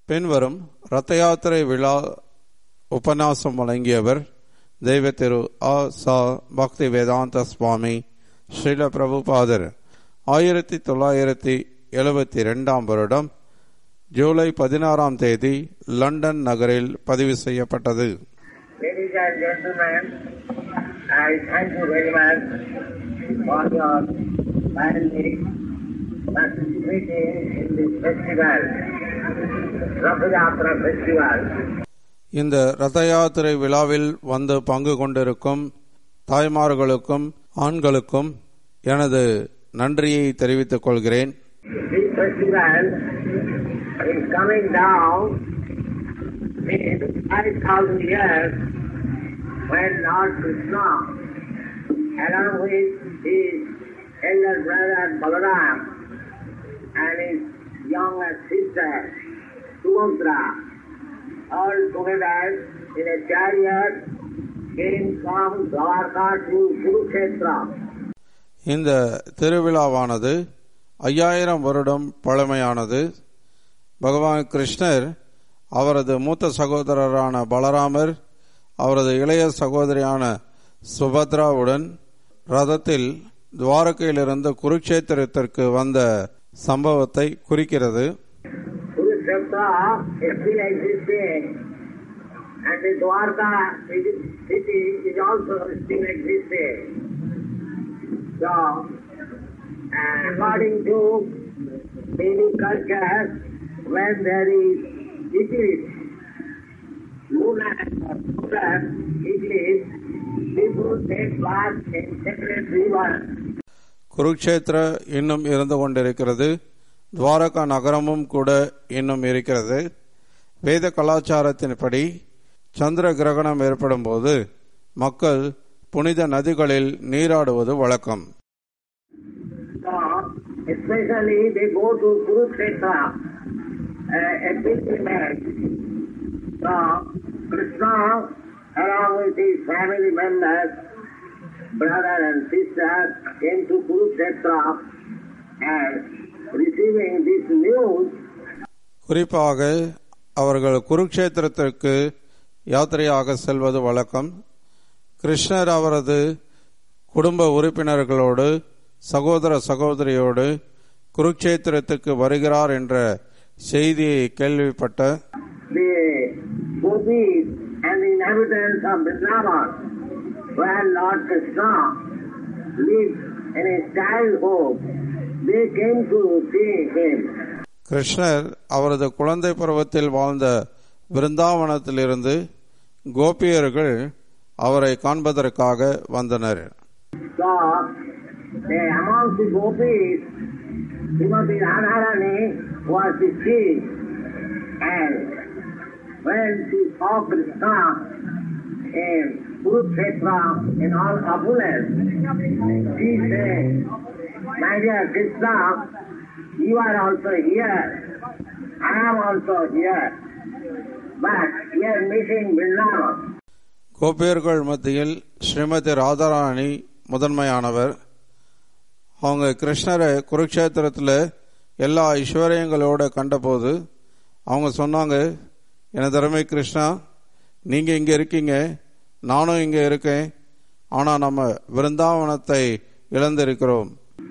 பின்வரும் ரத யாத்திரை விழா உபன்யாசம் வழங்கியவர் தெய்வ திரு ஆ. சா. பக்தி வேதாந்த சுவாமி ஸ்ரீல பிரபுபாதர். 1972 வருடம் ஜூலை 16 லண்டன் நகரில் பதிவு செய்யப்பட்டது. Ladies and gentlemen, I thank you very much for your kindly participating in this festival, Ratha Yatra festival. இந்த ரத யாத்திரை விழாவில் வந்து பங்கு கொண்டிருக்கும் தாய்மார்களுக்கும் ஆண்களுக்கும் எனது நன்றியை தெரிவித்துக் கொள்கிறேன். This festival is coming down in 5,000 years when Lord Krishna, along with his elder brother Balaram and his younger sister Subhadra, all together in a chariot came from Dwarka to Kurukshetra. இந்த திருவிழாவானது 5000 வருடம் பழமையானது. பகவான் கிருஷ்ணர் அவரது மூத்த சகோதரரான பலராமர் அவரது இளைய சகோதரியான சுபத்ராவுடன் ரதத்தில் துவாரகையிலிருந்து குருக்ஷேத்திரத்திற்கு வந்த சம்பவத்தை குறிக்கிறது. Kurukshetra is still existing and the Dwarka city is also still existing. So, according to many cultures, when there is eclipse, lunar or solar eclipse, people take bath in separate rivers. Kurukshetra இன்னும் இருந்து கொண்டிருக்கிறது. துவாரகா நகரமும் கூட இன்னும் இருக்கிறது. வேத கலாச்சாரத்தின்படி சந்திர கிரகணம் ஏற்படும் போது மக்கள் புனித நதிகளில் நீராடுவது வழக்கம். Especially they go to Kurukshetra, a pilgrimage. So Krishna, along with his family members, brother and sister, came to Kurukshetra and receiving this news. குறிப்பாக அவர்கள் குருக்ஷேத்திரத்திற்கு யாத்திரையாக செல்வது வழக்கம். கிருஷ்ணர் அவரது குடும்ப உறுப்பினர்களோடு சகோதர சகோதரியோடு குருக்ஷேத்திரத்துக்கு வருகிறார் என்ற செய்தியை கேள்விப்பட்ட கிருஷ்ணர் அவரது குழந்தை பருவத்தில் வாழ்ந்த விருந்தாவனத்திலிருந்து கோபியர்கள் அவரை காண்பதற்காக வந்தனர். Among the gopis, Srimati Radharani was the chief, and when she saw Krishna in Kurukshetra in all opulence, she said, "My dear Krishna, you are also here, I am also here, but we are missing Vrindavan." கோபியர்கள் மத்தியில் ஸ்ரீமதி ராதாராணி முதன்மையானவர். அவங்க கிருஷ்ணரை குருக்ஷேத்திரத்தில் எல்லா ஐஸ்வர்யங்களோட கண்டபோது அவங்க சொன்னாங்க, எனது அருமை கிருஷ்ணா, நீங்க இங்க இருக்கீங்க, நானும் இங்க இருக்கேன், ஆனா நம்ம விருந்தாவனத்தை இழந்திருக்கிறோம்.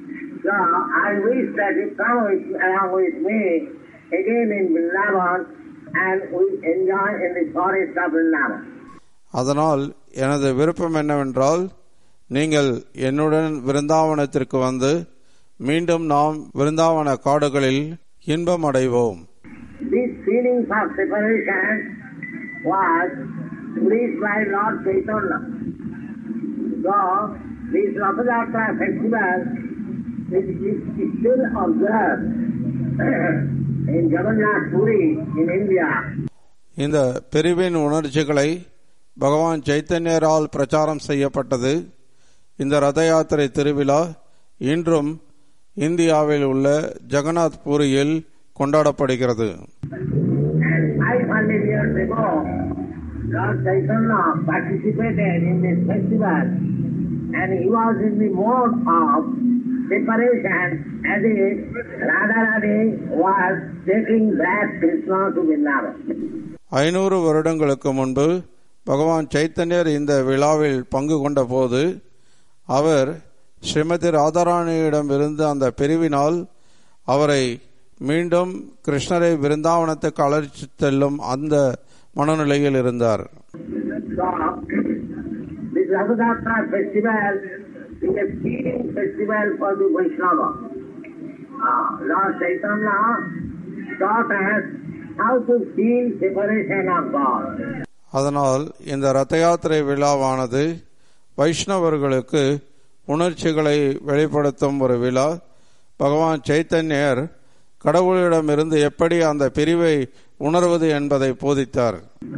அதனால் எனது விருப்பம் என்னவென்றால் நீங்கள் என்னுடன் விருந்தாவனத்திற்கு வந்து மீண்டும் நாம் விருந்தாவன காடுகளில் இன்பம் அடைவோம். இந்த பிரிவின் உணர்ச்சிகளை பகவான் சைத்தன்யரால் பிரச்சாரம் செய்யப்பட்டது. இந்த ரத யாத்திரை திருவிழா இன்றும் இந்தியாவில் உள்ள ஜெகநாத் பூரியில் கொண்டாடப்படுகிறது. separation as if Radharani was taking back Krishna to Vrindavan. 500 வருடங்களுக்கு முன்பு பகவான் சைத்தன்யர் இந்த விழாவில் பங்கு கொண்ட போது அவர் ஸ்ரீமதி ராதாராணியிடம் இருந்த அந்த பிரிவினால் அவரை மீண்டும் கிருஷ்ணரை விருந்தாவனத்துக்கு அழைத்து செல்லும் அந்த மனநிலையில் இருந்தார். அதனால் இந்த ரத யாத்திரை விழாவானது வைஷ்ணவர்களுக்கு உணர்ச்சிகளை வெளிப்படுத்தும் ஒரு விழா. பகவான் சைத்தன்யர் கடவுளிடமிருந்து எப்படி அந்த பிரிவை உணர்வது என்பதை போதித்தார்.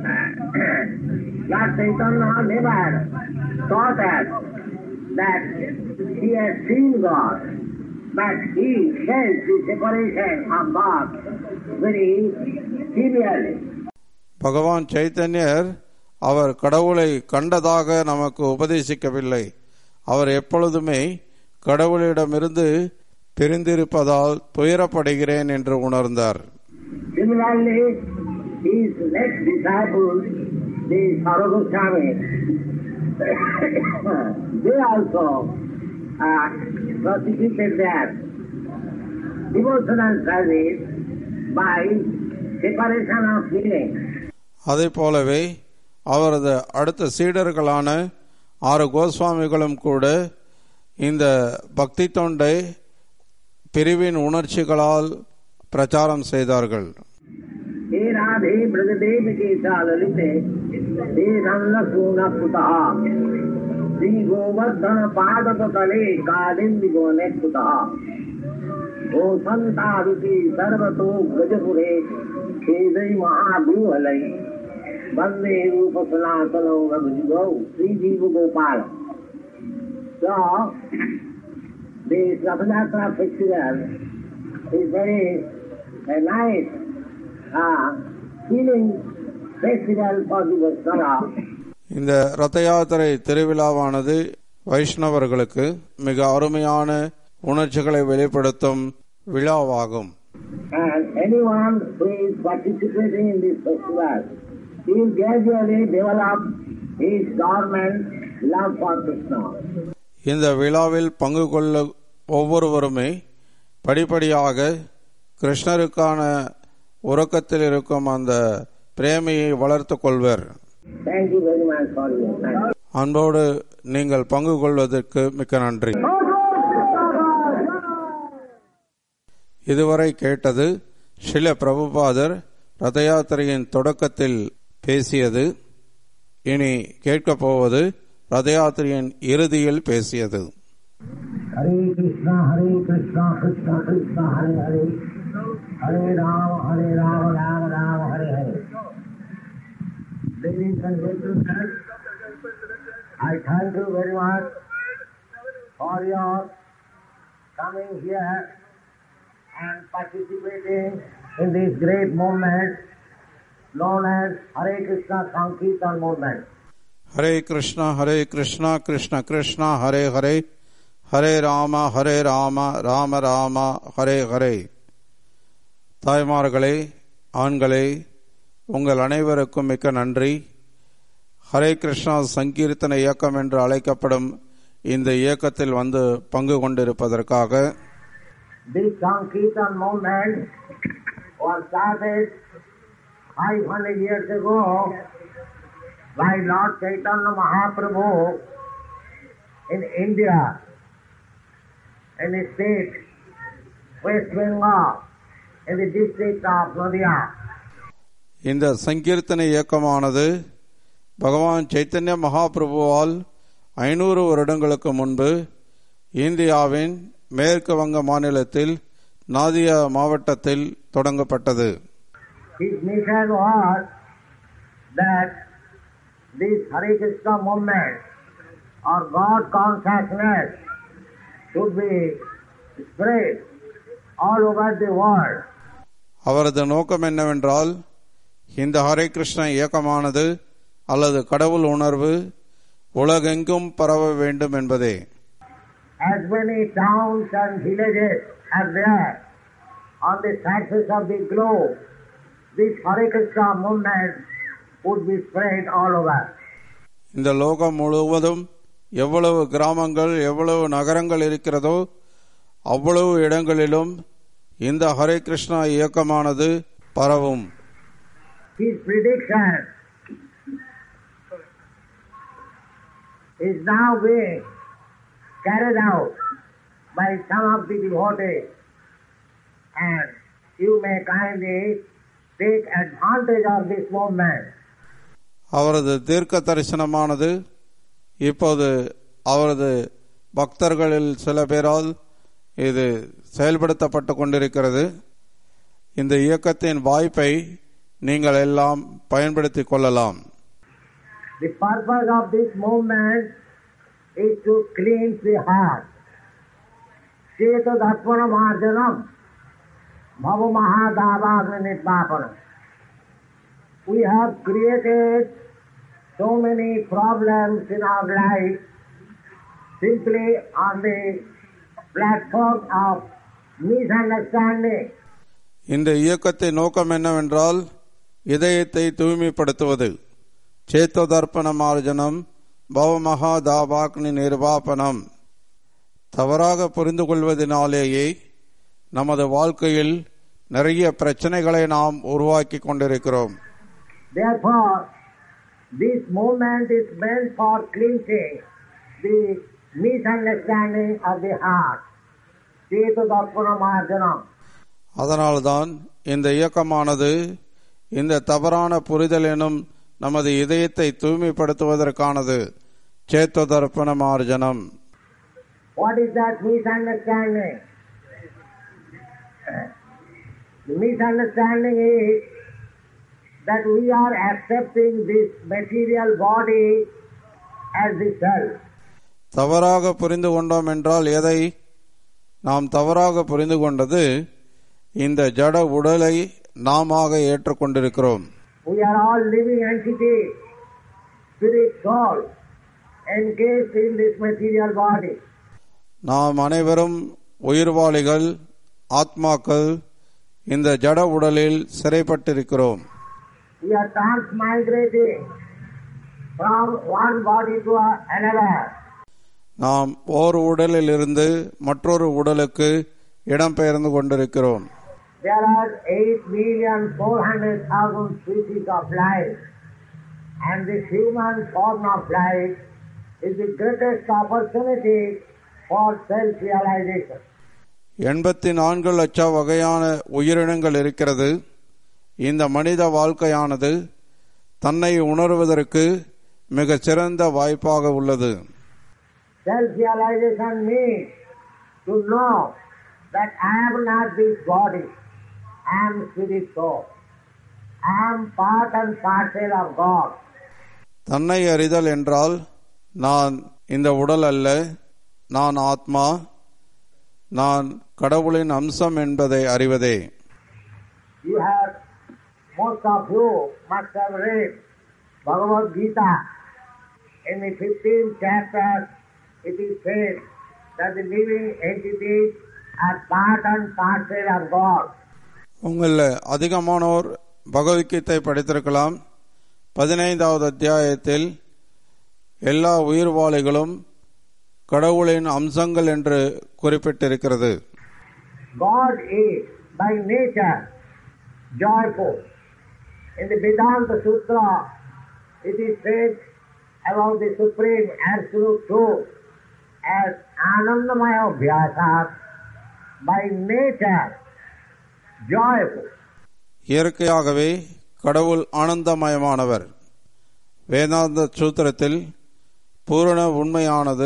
பகவான் சைத்தன்யர் அவர் கடவுளை கண்டதாக நமக்கு உபதேசிக்கவில்லை. அவர் எப்பொழுதுமே கடவுளிடமிருந்து பிரிந்திருப்பதால் துயரப்படுகிறேன் என்று உணர்ந்தார். அதை போலவே அவரது அடுத்த சீடர்களான 6 கோஸ்வாமிகளும் கூட இந்த பக்தி தொண்டை பிரிவின் உணர்ச்சிகளால் பிரச்சாரம் செய்தார்கள். Bande Rupa Sanatana Raghujigo, Sri Jiva Gopala. So, this Rathayatra festival is very nice feeling festival for the Vaishnava. இந்த ரத யாத்திரை திருவிழாவானது வைஷ்ணவர்களுக்கு மிக அருமையான உணர்ச்சிகளை வெளிப்படுத்தும் விழாவாகும். And anyone who is participating in this festival, he will gradually develop his dormant love for Krishna. இந்த விழாவில் பங்கு கொள்ள ஒவ்வொருவருமே படிப்படியாக கிருஷ்ணருக்கான உறக்கத்தில் இருக்கும் அந்த பிரேமையை வளர்த்துக் கொள்வர். Thank you very much for your time. அன்போடு நீங்கள் பங்கு கொள்வதற்கு மிக்க நன்றி. இதுவரை கேட்டது ஸ்ரீல பிரபுபாதர் ரத யாத்திரையின் தொடக்கத்தில் பேசியது. இனி கேட்கப் போவது ரத யாத்திரையின் இறுதியில் பேசியது. Hare Krishna Krishna Krishna Hare Hare, Hare Rama Rama Rama Hare Hare. Ladies and gentlemen, I thank you very much for your coming here and participating in this great movement known as Hare Krishna Sankirtan movement. Hare Krishna Krishna Krishna Hare Hare, Hare Rama Rama Rama Hare Hare. தாய்மார்களே, ஆண்களே, உங்கள் அனைவருக்கும் மிக்க நன்றி. ஹரே கிருஷ்ணா சங்கீர்த்தன இயக்கம் என்று அழைக்கப்படும் இந்த இயக்கத்தில் வந்து பங்கு கொண்டிருப்பதற்காக. This Sankirtan movement was started 500 years ago by Lord Chaitanya Mahaprabhu in India, in the state West Bengal, in the district of Nadia. இந்த சங்கீர்த்தன இயக்கமானது பகவான் சைத்தன்ய மகாபிரபுவால் 500 வருடங்களுக்கு முன்பு இந்தியாவின் மேற்கு வங்க மாநிலத்தில் நாதியா மாவட்டத்தில் தொடங்கப்பட்டது. His mission was that this Hare Krishna movement or God consciousness should be spread all over the world. அவரது நோக்கம் என்னவென்றால், இந்த ஹரே கிருஷ்ண இயக்கமானது அல்லது கடவுள் உணர்வு உலகெங்கும் பரவ வேண்டும் என்பதே. as many towns and villages are there on the surface of the globe, this Hare Krishna movement would be spread all over. இந்த லோகம் முழுவதும் எவ்வளவு கிராமங்கள் எவ்வளவு நகரங்கள் இருக்கிறதோ அவ்வளவு இடங்களிலும் இந்த ஹரே கிருஷ்ணா இயக்கமானது பரவும். His prediction is now being carried out by some of the devotees, and you may kindly take advantage of this movement. அவரது தீர்க்க தரிசனமானது இப்போது அவரது பக்தர்களில் சில பேரால் இது செயல்படுத்தப்பட்டு கொண்டிருக்கிறது. இந்த இயக்கத்தின் வாய்ப்பை நீங்கள் எல்லாம் பயன்படுத்திக் கொள்ளலாம். The purpose of this movement is to cleanse the heart. Cheta darpana marjanam bhava mahadavagna nippapanam. We have created so many problems in our life simply on the platform of misunderstanding. இந்த இயக்கத்தின் நோக்கம் என்னவென்றால் இதயத்தை தூய்மைப்படுத்துவது. சேத்தோதர்ப்பண மார்ஜனம் பவமகாதாபாக்னி நிர்வாபனம். தவறாக புரிந்து கொள்வதனாலேயே நமது வாழ்க்கையில் நிறைய பிரச்சனைகளை நாம் உருவாக்கி கொண்டிருக்கிறோம். Therefore, this movement is meant for cleansing the misunderstanding of the heart. Cetodharpana marjanam. அதனால்தான் இந்த இயக்கமானது இந்த தவறான புரிதல் எனும் நமது இதயத்தை தூய்மைப்படுத்துவதற்கானது. சேத்தோதர்ப்பண மார்ஜனம். What is that misunderstanding? The misunderstanding is that we are accepting this material body as the self. தவறாக புரிந்து கொண்டோம் என்றால் எதை? நாம் தவறாக புரிந்து கொண்டது இந்த ஜட உடலை நாமாக ஏற்றுக்கொண்டிருக்கிறோம். We are all living entities, spirit, soul, encased in this material body. நாம் அனைவரும் உயிர்வாளிகள், ஆத்மாக்கள், இந்த ஜட உடலில் சிறைப்பட்டிருக்கிறோம். We are transmigrating from one body to another. நாம் ஓர் உடலில் இருந்து மற்றொரு உடலுக்கு இடம்பெயர்ந்து கொண்டிருக்கிறோம். There are 8,400,000 species of life, and the human form of life is the greatest opportunity for self-realization. 84 லட்சம் வகையான உயிரினங்கள் இருக்கிறது. இந்த மனித வாழ்க்கையானது தன்னை உணர்வதற்கு மிக சிறந்த வாய்ப்பாக உள்ளது. Self-realization means to know that I am not this body, I am spirit soul. I am part and parcel of God. தன்னை அறிதல் என்றால் நான் இந்த உடல் அல்ல, நான் ஆத்மா, நான் கடவுளின் அம்சம் என்பதை அறிவதே. You have, most of you must have read Bhagavad Gita. In the 15th chapter, it is said that the living entities are part and parcel of God. உங்களில் அதிகமானோர் பகவத்கீதை படித்திருக்கலாம். 15வது அத்தியாயத்தில் எல்லா உயிர்வாளிகளும் கடவுளின் அம்சங்கள் என்று குறிப்பிட்டிருக்கிறது. God is by nature joyful. In the Vedanta Sutra, it is said about the Supreme Absolute Truth as Anandamaya Vyasat, by nature joyful. இயற்கையாகவே கடவுள் ஆனந்தமயமானவர். வேதாந்த சூத்திரத்தில் பூரண உண்மையானது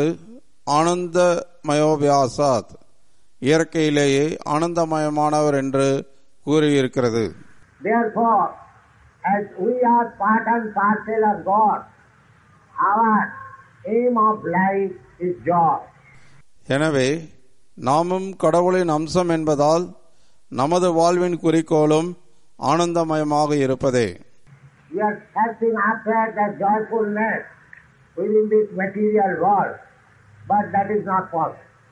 ஆனந்தமயோபியாசாத், இயற்கையிலேயே ஆனந்தமயமானவர் என்று கூறியிருக்கிறது. Therefore, as we are part and parcel of God, our aim of life is joy. எனவே நாமும் கடவுளின் அம்சம் என்பதால் நமது வாழ்வின் குறிக்கோளும் ஆனந்தமயமாக இருப்பதே. We are searching after that joyfulness within this material world, but that is not possible.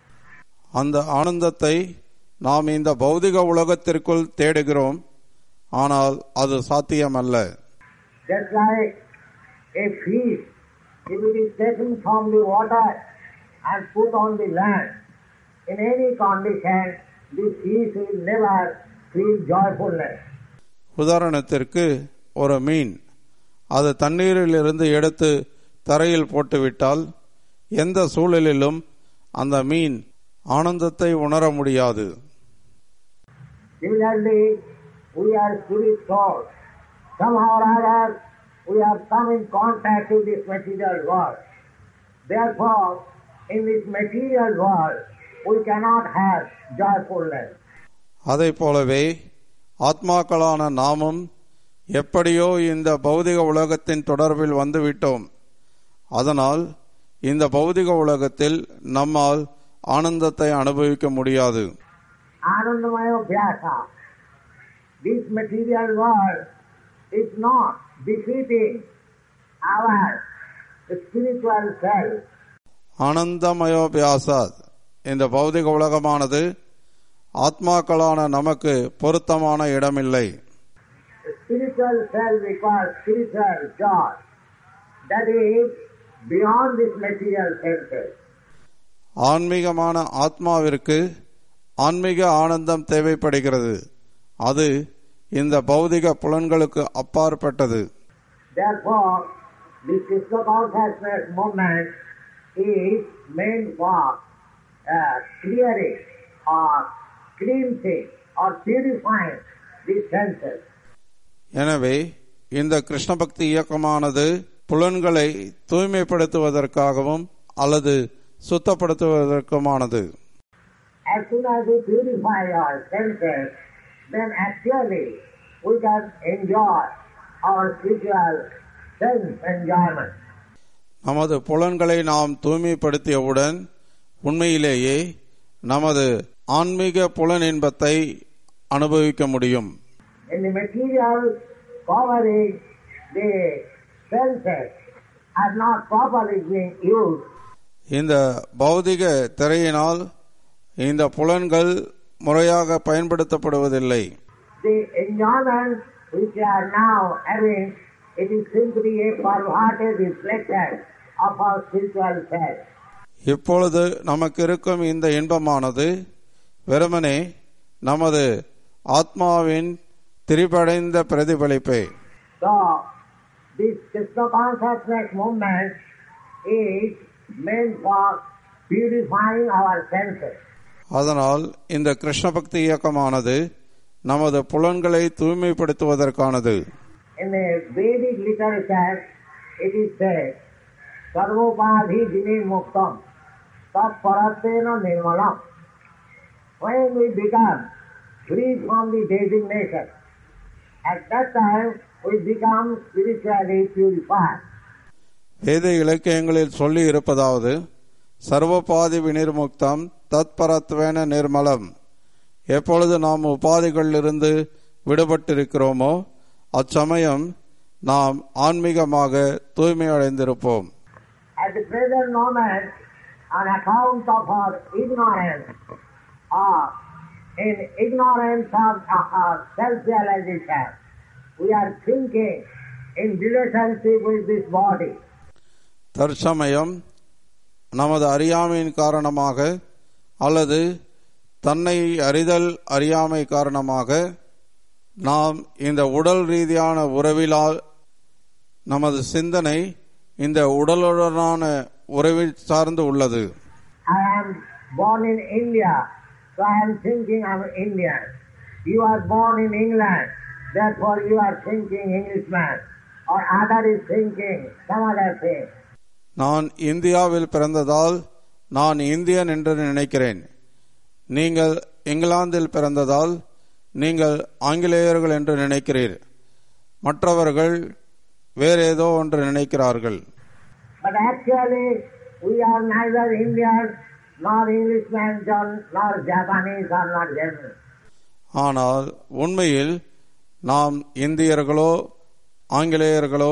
அந்த ஆனந்தத்தை நாம் இந்த பௌதிக உலகத்திற்குள் தேடுகிறோம், ஆனால் அது சாத்தியமல்ல. Just like a fish, if it is taken from the water and put on the land, in any condition, the fish will never feel joyfulness. உதாரணத்திற்கு ஒரு மீன், அது தண்ணீரில் இருந்து எடுத்து தரையில் போட்டுவிட்டால் எந்த சூழலிலும் அந்த மீன் ஆனந்தத்தை உணர முடியாது. Similarly, we are spirit souls. Somehow or other, we have come in contact with this material world. Therefore, in this material world, we cannot have joyfulness. அதை போலவே ஆத்மாக்களான நாமும் எப்படியோ இந்த பௌதிக உலகத்தின் தொடர்பில் வந்துவிட்டோம். அதனால் இந்த பௌதிக உலகத்தில் நம்மால் ஆனந்தத்தை அனுபவிக்க முடியாது. Anandamaya Vyasa. This material world is not defeating our spiritual self. ஆனந்தமயோபியாசாத், இந்த பௌதிக உலகமானது ஆத்மாக்களான நமக்கு பொருத்தமான இடமில்லை. Spiritual self requires spiritual joy. That is beyond this material senses. ஆன்மீகமான ஆத்மாவிற்கு ஆன்மீக ஆனந்தம் தேவைப்படுகிறது. அது இந்த பௌதிக புலன்களுக்கு அப்பாற்பட்டது. Therefore, the Krishna consciousness movement is meant for clearing or cleansing or purifying the senses. எனவே இந்த கிருஷ்ண பக்தி இயக்கமானது புலன்களை தூய்மைப்படுத்துவதற்காகவும் அல்லது சுத்தப்படுத்துவதற்குமானது. As soon as we purify our senses, then actually we can enjoy our spiritual sense enjoyment. நமது புலன்களை நாம் தூய்மைப்படுத்தியவுடன் உண்மையிலேயே நமது ஆன்மீக புலன் இன்பத்தை அனுபவிக்க முடியும். In the material covering, the senses are not properly being used. இந்த பௌதிக திரையினால் இந்த புலன்கள் முறையாக பயன்படுத்தப்படுவதில்லை. The enjoyment which we are now having, it is simply a perverted reflection of our spiritual self. இப்பொழுது நமக்கு இருக்கும் இந்த இன்பமானது வெறுமனே நமது ஆத்மாவின் திரிபடைந்த பிரதிபலிப்பே. So, this Krishna consciousness movement is meant for purifying our senses. அதனால் இந்த கிருஷ்ண பக்தி இயக்கமானது நமது புலன்களை தூய்மைப்படுத்துவதற்கானது. In the Vedic literature, it is said, Sarvopadhi Jini Muktam Tat Paratena Nirmalam. When we become free from the designation, at that time we become spiritually purified. வேத இலக்கியங்களில் சொல்லி இருப்பதாவது, சர்வபாதி விநிர்முக்தம் தத்பரத்வேன நிர்மலம். எப்பொழுது நாம் உபாதிகளிலிருந்து விடுபட்டிருக்கிறோமோ அச்சமயம் நாம் ஆன்மீகமாக தூய்மை அடைந்திருப்போம். At the present moment, on account of our ignorance, or in ignorance of our self-realization, we are thinking in relationship with this body. தற்சமயம் நமது அறியாமையின் காரணமாக அல்லது தன்னை அறிதல் அறியாமை காரணமாக நாம் இந்த உடல் ரீதியான உறவிலால் நமது சிந்தனை இந்த உடலுடனான உறவில் சார்ந்து உள்ளது. I am born in India, so I am thinking I am Indian. You are born in England, therefore you are thinking Englishman, or other is thinking some other thing. நான் இந்தியாவில் பிறந்ததால் நான் இந்தியன் என்று நினைக்கிறேன். நீங்கள் இங்கிலாந்தில் பிறந்ததால் நீங்கள் ஆங்கிலேயர்கள் என்று நினைக்கிறீர். மற்றவர்கள் வேறு ஏதோ ஒன்று நினைக்கிறார்கள். But actually we are neither Indian nor Englishman nor Japanese or not German. ஆனால் உண்மையில் நாம் இந்தியர்களோ ஆங்கிலேயர்களோ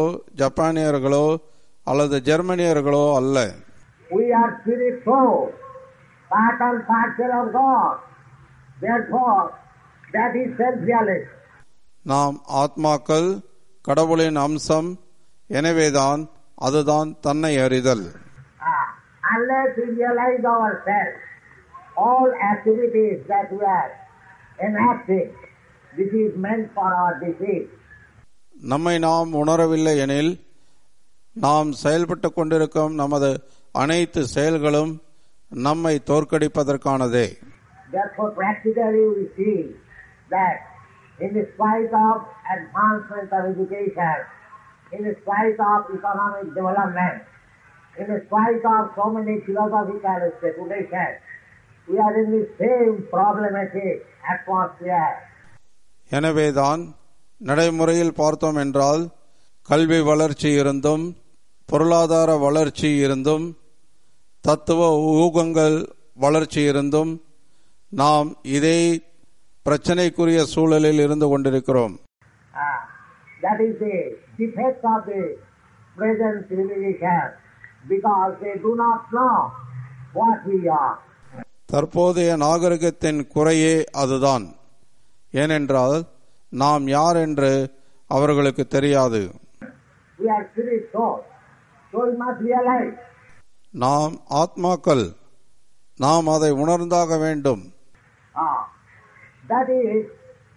ஜப்பானியர்களோ அல்லது ஜெர்மனியர்களோ அல்ல. We are spirit souls part and parcel of God. Therefore, that is self-realization. நாம் ஆத்மாக்கள் கடவுளின் அம்சம், எனவேதான் அதுதான் தன்னை அறிதல். Unless we realize ourselves, all activities that we are enacting, this is meant for our defeat. நம்மை நாம் உணரவில்லை எனில் நாம் செயல்பட்டு கொண்டிருக்கும் நமது அனைத்து செயல்களும் நம்மை தோற்கடிப்பதற்கானதே. Therefore, practically we see that in spite of advancement of education, in spite of economic development, in spite of so many philosophical speculations, we are in the same problematic atmosphere. எனவேதான் நடைமுறையில் பார்த்தோம் என்றால் கல்வி வளர்ச்சி இருந்தும் பொருளாதார வளர்ச்சி இருந்தும் தத்துவ ஊகங்கள் வளர்ச்சி இருந்தும் நாம் இதே பிரச்சனைக்குரிய சூழலில் இருந்து கொண்டிருக்கிறோம். That is the defect of the present civilization, because they do not know what we are. தற்போதைய நாகரிகத்தின் குறையே அதுதான். ஏனென்றால் நாம் யார் என்று அவர்களுக்கு தெரியாது. We are spirit souls, so we must realize. நாம் ஆத்மாக்கள், நாம் அதை உணர்ந்தாக வேண்டும். That is,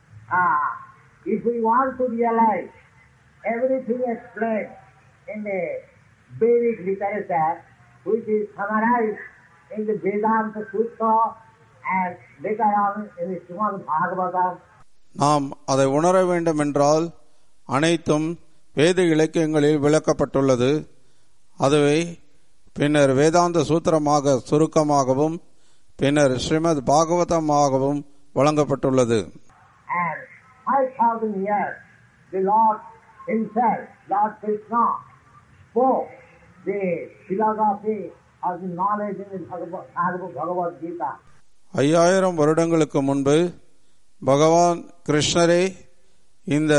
if we want to realize everything explained in the Vedic literature, which is summarized in the Vedanta Sutra and later on in the Srimad Bhagavatam. நாம் அதை உணர வேண்டும் என்றால் அனைத்தும் வேத இலக்கியங்களில் விளக்கப்பட்டுள்ளது. அதுவே பின்னர் வேதாந்த சூத்திரமாக சுருக்கமாகவும் பின்னர் ஸ்ரீமத் பாகவதமாகவும் வழங்கப்பட்டுள்ளது. And 5,000 years the Lord himself, Lord Krishna, spoke the philosophy of the knowledge in the Bhagavad Gita. 5000 வருடங்களுக்கு முன்பு பகவான் கிருஷ்ணரே இந்த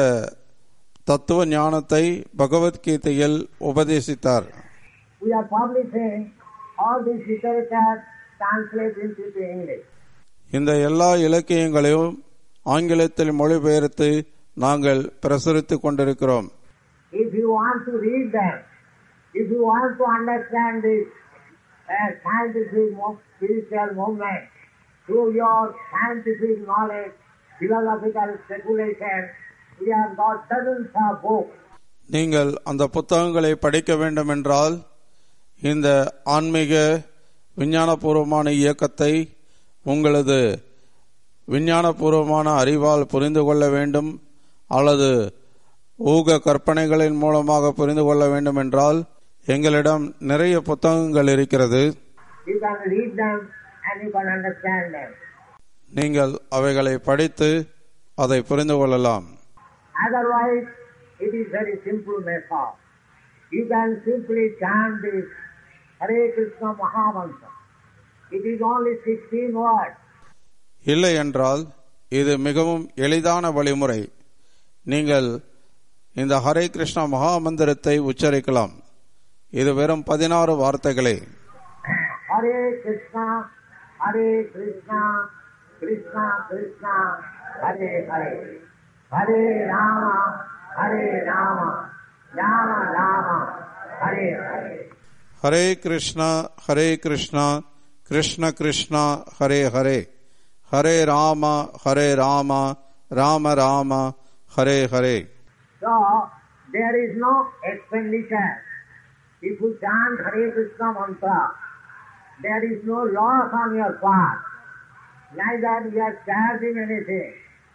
தத்துவ ஞானத்தை பகவத்கீதையில் உபதேசித்தார். We are publishing all these literature translated into English. இந்த எல்லா இலக்கியங்களையும் ஆங்கிலத்தில் மொழிபெயர்த்து நாங்கள் பிரசுரித்துக் கொண்டிருக்கிறோம். If you want to read them, if you want to understand this scientific spiritual movement through your scientific knowledge, philosophical speculation, we have got dozens of books. நீங்கள் அந்த புத்தகங்களை படிக்க வேண்டும் என்றால் இந்த ஆன்மீக விஞ்ஞானபூர்வமான இயக்கத்தை உங்களது விஞ்ஞானபூர்வமான அறிவால் புரிந்து கொள்ள வேண்டும் அல்லது ஊக கற்பனைகளின் மூலமாக புரிந்து கொள்ள வேண்டும் என்றால் எங்களிடம் நிறைய புத்தகங்கள் இருக்கிறது. You can read them and you can understand them. நீங்கள் அவைகளை படித்து அதை புரிந்து கொள்ளலாம். Otherwise, it is very simple method. You can simply chant this Hare Krishna Mahamantra. It is only 16 words. இல்லை என்றால் இது மிகவும் எளிதான வழிமுறை. நீங்கள் இந்த ஹரே கிருஷ்ணா மகாமந்திரத்தை உச்சரிக்கலாம். இது வெறும் 16 வார்த்தைகளே. Hare Krishna, Hare Krishna, Krishna Krishna, Hare Hare, Hare Rama, Hare Rama, Rama Rama, Hare Hare. Hare Krishna Hare Krishna Krishna Krishna Hare Hare, Hare Rama Hare Rama Rama Rama Hare Hare. So, there is no expenditure. If you chant Hare Krishna mantra, there is no loss on your part. Neither you are charging anything.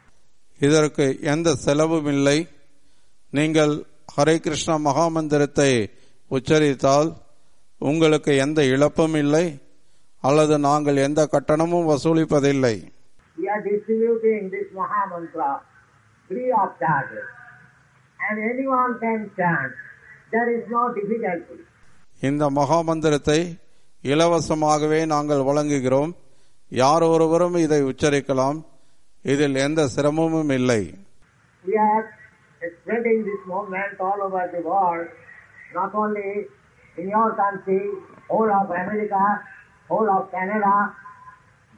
இதற்கு எந்த செலவும் இல்லை. நீங்கள் ஹரே கிருஷ்ணா மகாமந்திரத்தை உச்சரித்தால் உங்களுக்கு எந்த இழப்பும் இல்லை அல்லது நாங்கள் எந்த கட்டணமும் வசூலிப்பதில்லை. We are distributing this Mahamantra free of charge. And anyone can chant. There is no difficulty. இந்த மகாமந்திரத்தை இலவசமாகவே நாங்கள் வழங்குகிறோம். யார் ஒருவரும் இதை உச்சரிக்கலாம். இதில் எந்த சிரமமும் இல்லை. We are spreading this movement all over the world, not only in your country, whole of America, whole of Canada,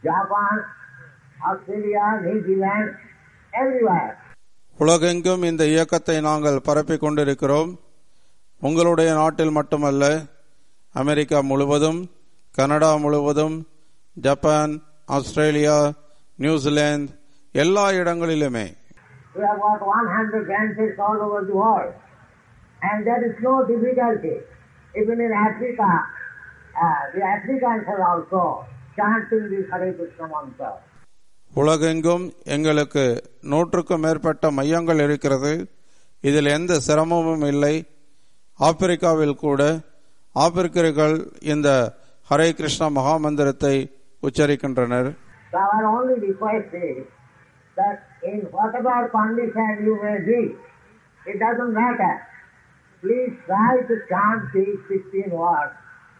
Japan, Australia, New Zealand, everywhere. உலகெங்கும் இந்த இயக்கத்தை நாங்கள் பரப்பிக் கொண்டிருக்கிறோம். உங்களுடைய நாட்டில் மட்டுமல்ல, அமெரிக்கா முழுவதும், கனடா முழுவதும், ஜப்பான், ஆஸ்திரேலியா, நியூசிலாந்து, எல்லா இடங்களிலுமே. We have got 100 branches all over the world, and there is no difficulty. Even in Africa, the Africans are also chanting the Hare Krishna mantra. உலகெங்கும் எங்களுக்கு 100க்கும் மேற்பட்ட மையங்கள் இருக்கிறது. இதில் எந்த சிரமமும் இல்லை. ஆப்பிரிக்காவில் கூட ஆப்பிரிக்கர்கள் இந்த Hare Krishna மகாமந்திரத்தை உச்சரிக்கின்றனர். So our only request is that in whatever condition you may be, it doesn't matter. Please try to chant these 16 words.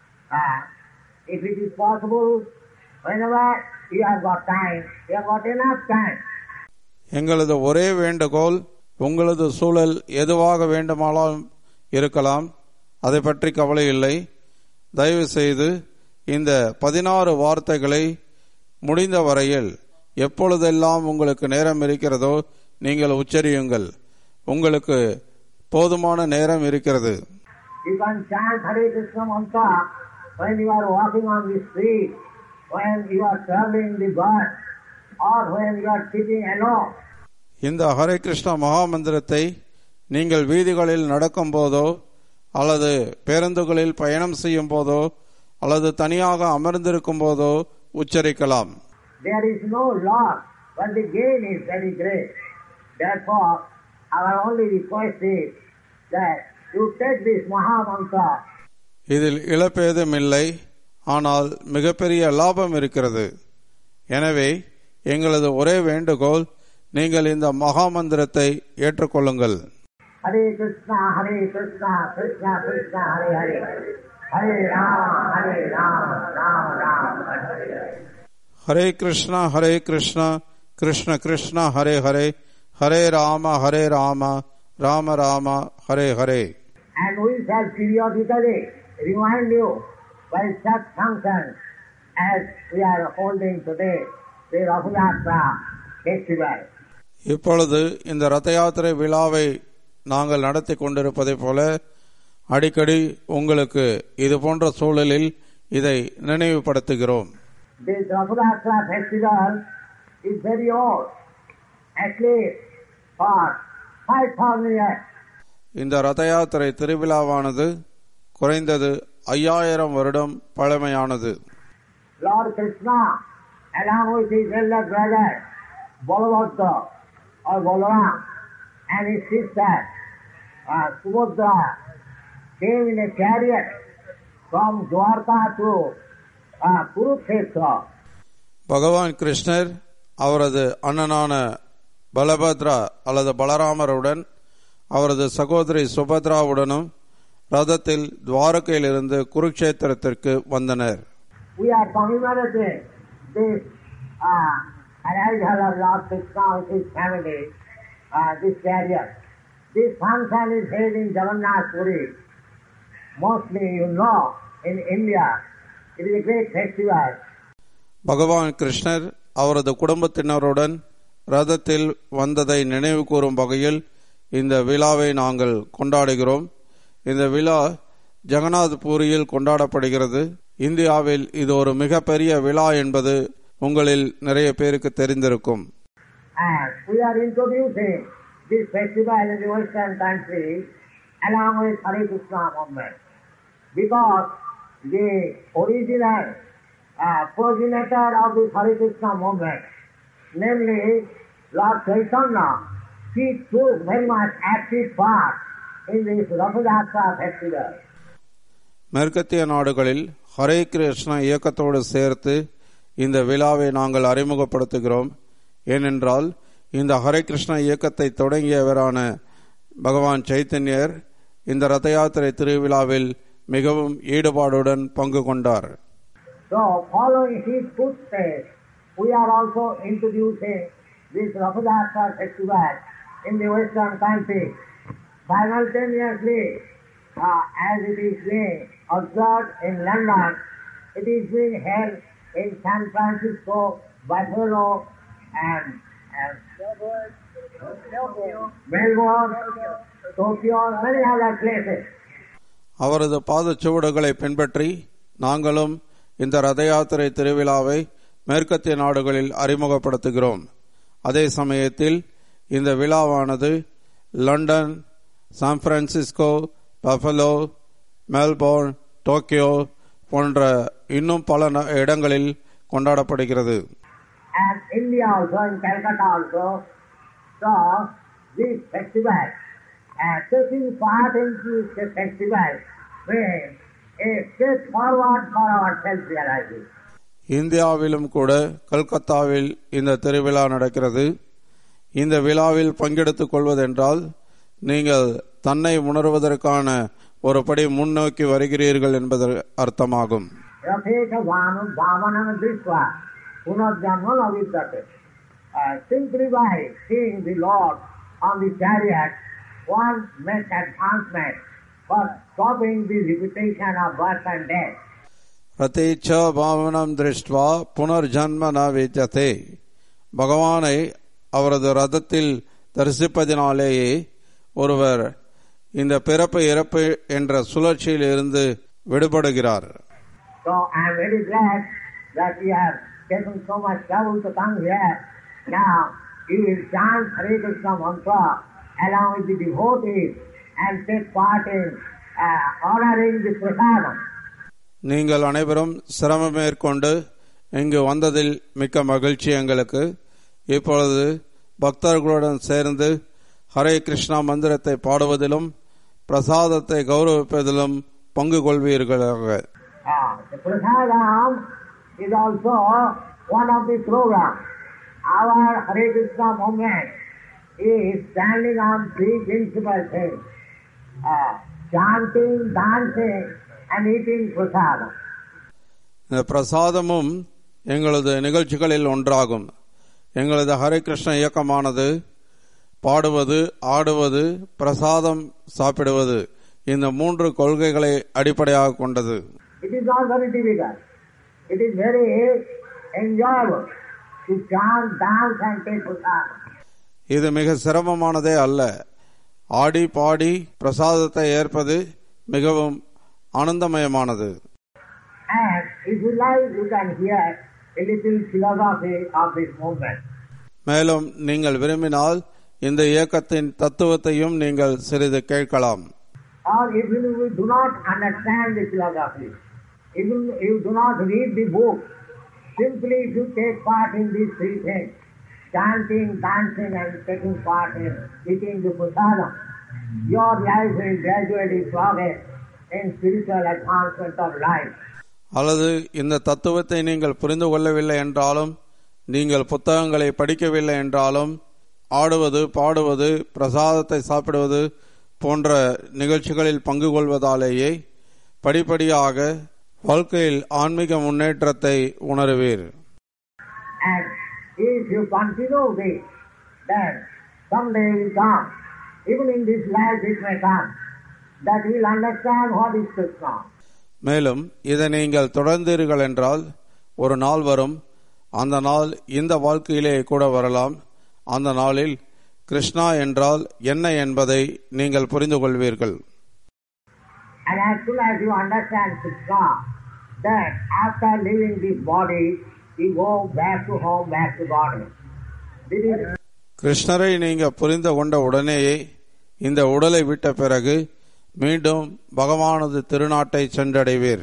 If it is possible, whenever you have got time, you have got enough time. எங்களது ஒரே வேண்டுகோள், உங்களது சூழல் எதுவாக வேண்டுமானாலும் இருக்கலாம், அதை பற்றி கவலை இல்லை. தயவு செய்து இந்த 16 வார்த்தைகளை முடிந்த வரையில் எப்பொழுதெல்லாம் உங்களுக்கு நேரம் இருக்கிறதோ நீங்கள் உச்சரியுங்கள். உங்களுக்கு போதுமான நேரம் இருக்கிறது. You can chant Hare Krishna mantra when you are walking on the street, when you are traveling the bus, or when you are sitting alone. இந்த ஹரே கிருஷ்ணா மகாமந்திரத்தை நீங்கள் வீதிகளில் நடக்கும் போதோ, அல்லது பேருந்துகளில் பயணம் செய்யும் போதோ, அல்லது தனியாக அமர்ந்திருக்கும் போதோ உச்சரிக்கலாம். There is no loss, but the gain is very great. Therefore, our only request is that you take this Maha Mantra. இதில் இழப்பேதும் இல்லை, ஆனால் மிகப்பெரிய லாபம் இருக்கிறது. எனவே எங்களது ஒரே வேண்டுகோள், நீங்கள் இந்த மகா மந்திரத்தை ஏற்றுக்கொள்ளுங்கள். Hare Krishna, Krishna Krishna, Hare Hare, Hare Rama, Rama Rama, Hare Hare. Hare Krishna, Krishna Krishna, Hare Hare, Hare Rama, Rama Rama, Hare Hare. And we shall periodically remind you by such functions as we are holding today, the Rath Yatra festival. இப்பொழுது இந்த ரத யாத்திரை விழாவை நாங்கள் நடத்தி கொண்டிருப்பதை போல அடிக்கடி உங்களுக்கு இது போன்ற சூழலில் இதை நினைவுபடுத்துகிறோம். This Rath Yatra festival is very old, at least for 5,000 years. இந்த ரத யாத்திரை திருவிழாவானது குறைந்தது 5000 வருடம் பழமையானது. Lord Krishna, along with his elder brother Balabhadra or Balaram and his sister Subhadra came in a chariot from Dwarka to Kurukshetra. பகவான் கிருஷ்ணர் அவரது அண்ணனான பலபத்ரா அல்லது பலராமருடன் அவரது சகோதரி சுபத்ராவுடனும் ரதத்தில் துவாரகையிலிருந்து குருக்ஷேத்திரத்திற்கு வந்தனர். We are commemorating this arrival of Lord Krishna with his family, this chariot. This function is held in Jagannath Puri. Mostly, you know, in India, it is a great festival. பகவான் கிருஷ்ணர் அவரது குடும்பத்தினருடன் ரதத்தில் வந்ததை நினைவு கூறும் வகையில் இந்த விழாவை நாங்கள் கொண்டாடுகிறோம். இந்த விழா ஜெகநாத் பூரியில் கொண்டாடப்படுகிறது. இந்தியாவில் இது ஒரு மிகப்பெரிய விழா என்பது உங்களில் நிறைய பேருக்கு தெரிந்திருக்கும். We are introducing this festival in the Western countries along with Hare Krishna movement, because the original progenitor of this Hare Krishna movement, namely Lord Chaitanya, he took very much active part in this Rath Yatra festival. மேற்கத்திய நாடுகளில் ஹரே கிருஷ்ணா இயக்கத்தோடு சேர்த்து இந்த விழாவை நாங்கள் அறிமுகப்படுத்துகிறோம். ஏனென்றால் இந்த ஹரே கிருஷ்ணா இயக்கத்தை தொடங்கியவரான பகவான் சைத்தன்யர் இந்த ரத யாத்திரை திருவிழாவில் மிகவும் ஈடுபாடுடன் பங்கு கொண்டார். So, following his footsteps, we are also introducing this Rath Yatra festival in the Western countries. Simultaneously, as it is being observed in London, it is being held in San Francisco, Buffalo, and Melbourne, Tokyo, many other places. அவரது பாதச்சுவடுகளை பின்பற்றி நாங்களும் இந்த ரத யாத்திரை திருவிழாவை மேற்கத்திய நாடுகளில் அறிமுகப்படுத்துகிறோம். அதே சமயத்தில் இந்த விழாவானது London, San Francisco, Buffalo, Melbourne, Tokyo போன்ற இன்னும் பல இடங்களில் கொண்டாடப்படுகிறது. And India also, in Calcutta also, saw this festival. Taking part in this festival means a step forward for our self-realization. இந்தியாவிலும் கூட கல்கத்தாவில் இந்த திருவிழா நடக்கிறது. இந்த விழாவில் பங்கெடுத்துக் கொள்வதென்றால் நீங்கள் தன்னை உணர்வதற்கான ஒரு படி முன்னோக்கி வருகிறீர்கள் என்பது அர்த்தமாகும். Simply by seeing the Lord on the chariot, one makes advancement for stopping the repetition of birth and death. ரதேச்ச பாவனம் திருஷ்ட்வா புனர்ஜன்ம ந வித்யதே. பகவானை அவரது ரதத்தில் தரிசிப்பதினாலேயே ஒருவர் இந்த பிறப்பு இறப்பு என்ற சுழற்சியில் இருந்து விடுபடுகிறார். So I am very glad that we have taken so much trouble to come here. Now you will chant Hare Krishna mantra along with the devotees and take part in honoring the prasadam. நீங்கள் அனைவரும் சிரமம் மேற்கொண்டு இங்கு வந்ததில் மிக்க மகிழ்ச்சி எங்களுக்கு. இப்பொழுது பக்தர்களுடன் சேர்ந்து ஹரே கிருஷ்ணா மந்திரத்தை பாடுவதிலும் பிரசாதத்தை கௌரவிப்பதிலும் பங்கு கொள்வீர்களாக. The prasadam is also one of the programs. Our Hare Krishna movement is standing on three principal things: chanting, dancing, and eating prasadam. இந்த பிரசாதமும் எங்களது நிகழ்ச்சிகளில் ஒன்றாகும். எங்களது ஹரே கிருஷ்ண இயக்கமானது பாடுவது, ஆடுவது, பிரசாதம் சாப்பிடுவது இந்த மூன்று கொள்கைகளை அடிப்படையாக கொண்டது. It is not very difficult. It is very enjoyable to chant, dance and take prasadam. இது மிக சிரமமானதே அல்ல. ஆடி பாடி பிரசாதத்தை ஏற்பது மிகவும் ஆனந்தமயமானது. And if you like, you can hear a little philosophy of this movement. மேலும் நீங்கள் விரும்பினால் இந்த இயக்கத்தின் தத்துவத்தையும் நீங்கள் சிறிது கேட்கலாம். Or if you do not understand the philosophy, if you do not read the book, simply if you take part in these three things, chanting, dancing and taking part in eating the prasadam, your life will gradually progress in spiritual advancement of life. அல்லது இந்த தத்துவத்தை நீங்கள் புரிந்து கொள்ளவில்லை என்றாலும், நீங்கள் புத்தகங்களை படிக்கவில்லை என்றாலும், ஆடுவது, பாடுவது, பிரசாதத்தை சாப்பிடுவது போன்ற நிகழ்ச்சிகளில் பங்கு கொள்வதாலேயே படிப்படியாக வாழ்க்கையில் ஆன்மீக முன்னேற்றத்தை உணருவீர். And if you continue this, then someday will come, even in this life it may come, that you will understand what is Krishna. மேலும் இதை நீங்கள் தொடர்ந்தீர்கள் என்றால் ஒரு நாள் வரும், அந்த நாள் இந்த வாழ்க்கையிலே கூட வரலாம். அந்த நாளில் கிருஷ்ணா என்றால் என்ன என்பதை நீங்கள் புரிந்து கொள்வீர்கள். And as soon as you understand Krishna, then after leaving this body, you go back to home, back to body. கிருஷ்ணரை நீங்க புரிந்து கொண்ட உடனேயே இந்த உடலை விட்ட பிறகு மீண்டும் பகவானது திருநாட்டை சென்றடைவீர்.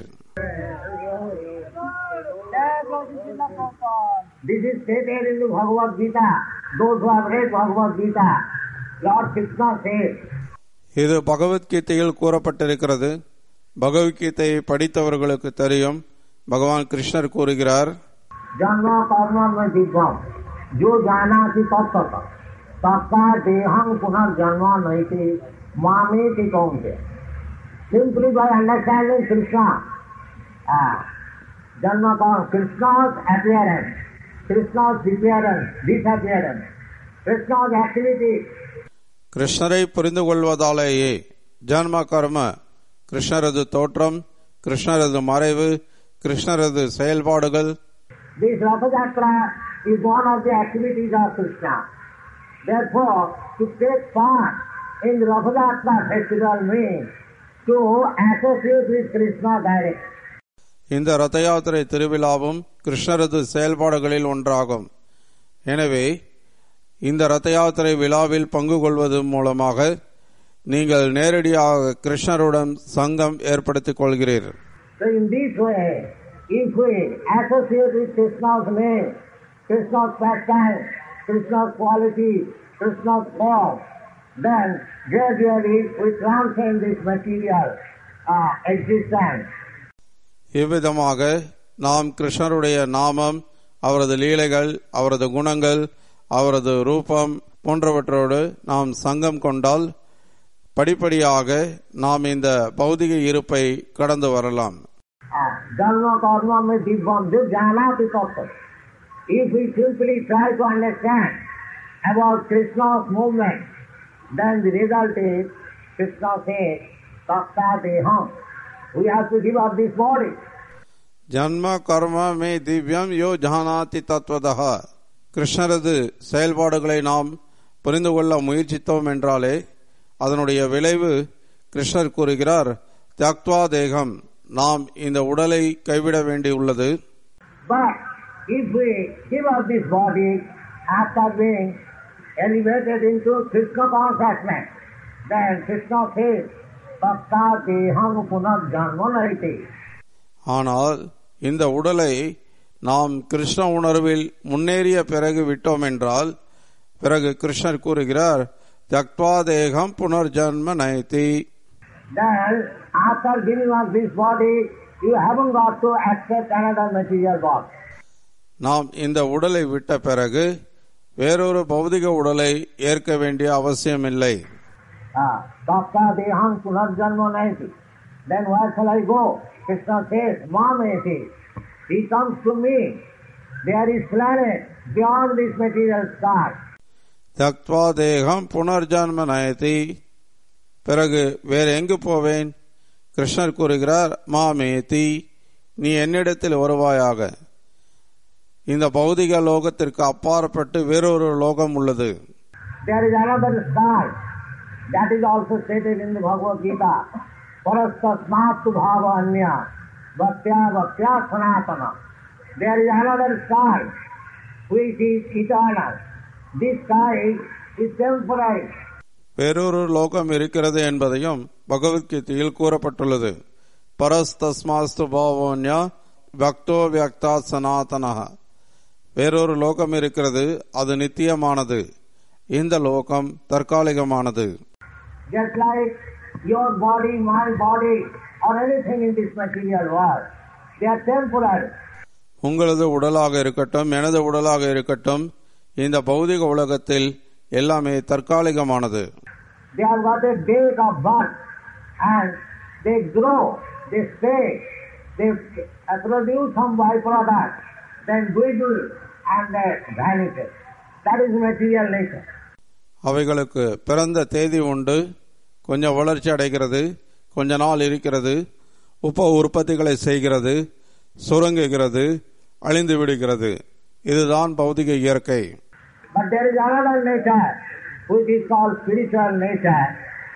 This is stated in the Bhagavad Gita. Those who have read Bhagavad Gita, Lord Krishna says. இது பகவத்கீதையில் கூறப்பட்டிருக்கிறது. பகவத்கீதையை படித்தவர்களுக்கு தெரியும். பகவான் கிருஷ்ணர் கூறுகிறார், ஜன்மா கர்ம திவ்யம் ஜோ ஜானாதி தத்தத தத்தா தேஹம் புனர் Janma நைதி மாமேதி கௌந்தே. Simply by understanding Krishna, Janma Karma, Krishna's appearance, Krishna's disappearance, Krishna's activity. கிருஷ்ணரை புரிந்து கொள்வதாலேயே ஜன்ம கர்ம, கிருஷ்ணரது தோற்றம், கிருஷ்ணரது மறைவு, கிருஷ்ணரது செயல்பாடுகள், This Ratha Yatra is one of the activities of Krishna. Therefore, to take part in the Ratha Yatra festival means to associate with Krishna directly. இந்த ரத யாத்திரை திருவிழாவும் கிருஷ்ணரது செயல்பாடுகளில் ஒன்றாகும். எனவே இந்த ரத யாத்திரை விழாவில் பங்கு கொள்வது மூலமாக நீங்கள் நேரடியாக கிருஷ்ணருடன் சங்கம் ஏற்படுத்திக் கொள்கிறீர்கள். So in this way, if we associate with Krishna's name, Krishna's pastime, Krishna's quality, Krishna's form, then gradually we transcend this material existence. இவ்விதமாக நாம் கிருஷ்ணருடைய நாமம், அவரது லீலைகள், அவரது குணங்கள், அவரது ரூபம் போன்றவற்றோடு நாம் சங்கம் கொண்டால் படிப்படியாக நாம் இந்த பௌதிக இருப்பை கடந்து வரலாம். If we simply try to understand about Krishna's movement, then the result is Krishna says, Takta Deham. We have to give up this body. ஜன்ம கர்ம மே திவ்யம் யோ ஜானாதி தத்வதஹ. கிருஷ்ணரது செயல்பாடுகளை நாம் புரிந்து கொள்ள முயற்சித்தோம் என்றாலே அதனுடைய விளைவு கிருஷ்ணர் கூறுகிறார், தியாக்த்வா தேகம், நாம் இந்த உடலை கைவிட வேண்டியுள்ளது. But if we give up this body after being elevated into Krishna consciousness, then Krishna says, Takta Deham Punarjanma Naiti. ஆனால் இந்த உடலை நாம் கிருஷ்ண உணர்வில் முன்னேறிய பிறகு விட்டோம் என்றால் பிறகு கிருஷ்ணர் கூறுகிறார், தியாக்த்வா தேகம் புனர்ஜன்ம நயதி. Then after giving up this body, you haven't got to accept another material body. நாம் இந்த உடலை விட்ட பிறகு வேறொரு பௌதிக உடலை ஏற்க வேண்டிய அவசியமில்லை. Takta deham punarjanma naiti. Then where shall I go? Krishna says, Mameti. He comes to me. There is planet beyond this material star. தியாக்த்வா தேகம் புனர்ஜன்ம நயதி. பிறகு வேற எங்கு போவேன்? கிருஷ்ணர் கூறுகிறார், மாமேதி, நீ என்னிடத்தில் வருவாயாக. இந்த பௌதிக லோகத்திற்கு அப்பாற்பட்டு வேறொரு லோகம் உள்ளது. There is another star that is also stated in the Bhagavad Gita. Parastasmat bhava anya bhaktya bhaktya sanatana. There is another star which is eternal. This sky is temporary. வேறொரு லோகம் இருக்கிறது என்பதையும் பகவத்கீதையில் கூறப்பட்டுள்ளது. பரஸ்தஸ்மாஸ்து பாவோன்யா பக்தோ வியக்தா சனாதனஹ. வேறொரு லோகம் இருக்கிறது, அது நித்தியமானது. இந்த லோகம் தற்காலிகமானது. Just like your body, my body, or anything in this material world, they are temporary. உங்களது உடலாக இருக்கட்டும், எனது உடலாக இருக்கட்டும், இந்த பௌதிக உலகத்தில் எல்லாமே தற்காலிகமானது. They have got a date of birth and they grow, they stay, they produce some byproduct, then dwindle and they vanish. That is material nature. அவைகளுக்கு பிறந்த தேதி உண்டு, கொஞ்சம் வளர்ச்சி அடைகிறது, கொஞ்ச நாள் இருக்கிறது, உப உற்பத்திகளை செய்கிறது, சுரங்குகிறது, அழிந்து விடுகிறது. இதுதான் பௌதிக இயற்கை. But there is another nature which is called spiritual nature.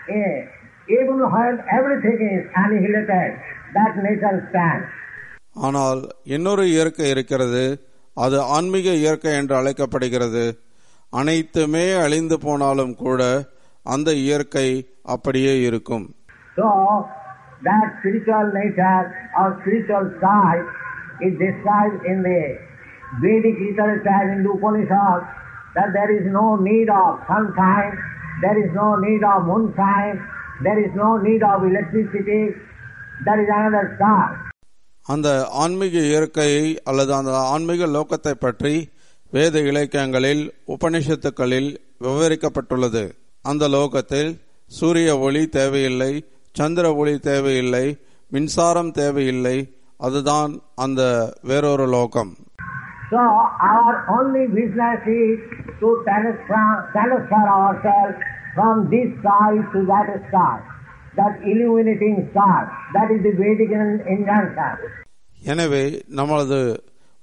Even when everything is annihilated, that nature stands. ஆனால் இன்னொரு இயற்கை இருக்கிறது, அது ஆன்மீக இயற்கை என்று அழைக்கப்படுகிறது. அனைத்துமே அழிந்து போனாலும் கூட அந்த இயற்கை அப்படியே இருக்கும். So that spiritual nature or spiritual side is described in the Vedic literature in the Upanishad, that there is no need of sunshine, there is no need of moonshine, there is no need of electricity, there is another star. அந்த ஆன்மீக இயற்கையை அல்லது அந்த ஆன்மீக லோகத்தை பற்றி வேத இலக்கியங்களில் உபனிஷத்துக்களில் விவரிக்கப்பட்டுள்ளது. அந்த லோகத்தில் சூரிய ஒளி தேவையில்லை, சந்திர ஒளி தேவையில்லை, மின்சாரம் தேவையில்லை. அதுதான் அந்த வேறொரு லோகம். So our only business is to transfer ourselves from this star to that star, that illuminating star. That is the Vedic injunction. எனவே நமது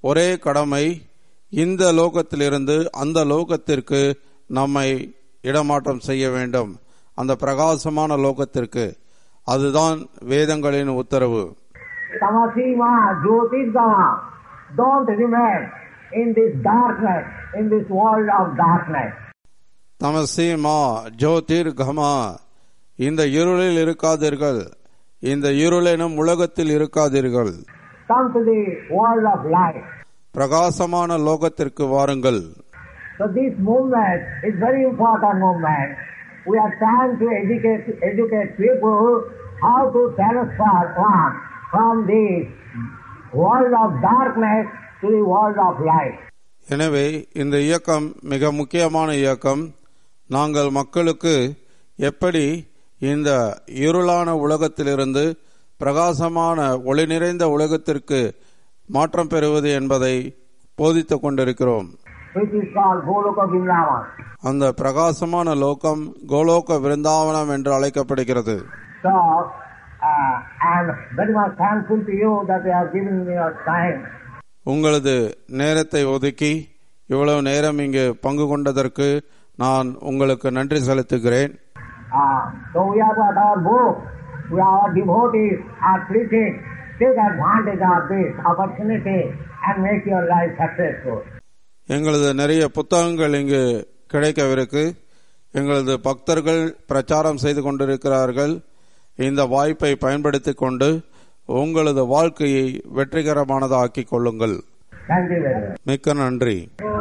ஒரே கடமை, இந்த லோகத்திலிருந்து அந்த லோகத்திற்கு நம்மை இடமாற்றம் செய்ய வேண்டும், அந்த பிரகாசமான லோகத்திற்கு. அதுதான் வேதங்களின் உத்தரவு. Tamasima Jyotirgama, don't remain in this darkness, in this world of darkness. தமசீமா ஜோதிர் கமா, இந்த இருளில் இருக்காதீர்கள், இந்த இருளெனும் உலகத்தில் இருக்காதீர்கள். Come to the world of light. பிரகாசமான லோகத்திற்கு வாருங்கள். So this movement is very important movement. We are trying to educate people how to transfer one from the world of darkness to the world of light. எனவே இந்த இயக்கம் மிக முக்கியமான இயக்கம். நாங்கள் மக்களுக்கு எப்படி இந்த இருளான உலகத்திலிருந்து பிரகாசமான ஒளி நிறைந்த உலகத்திற்கு மாற்றம் பெறுவது என்பதை போதித்துக் கொண்டிருக்கிறோம். அந்த பிரகாசமான லோகம் கோலோக விருந்தாவனம் என்று அழைக்கப்படுகிறது. உங்களது நேரத்தை ஒதுக்கி இவ்வளவு நேரம் இங்கு பங்கு கொண்டதற்கு நான் உங்களுக்கு நன்றி செலுத்துகிறேன். எங்களது நிறைய புத்தகங்கள் இங்கு கிடைக்கவிருக்கு. எங்களது பக்தர்கள் பிரச்சாரம் செய்து கொண்டிருக்கிறார்கள். இந்த வாய்ப்பை பயன்படுத்திக் கொண்டு உங்களது வாழ்க்கையை வெற்றிகரமானதாக்கிக் கொள்ளுங்கள். மிக்க நன்றி.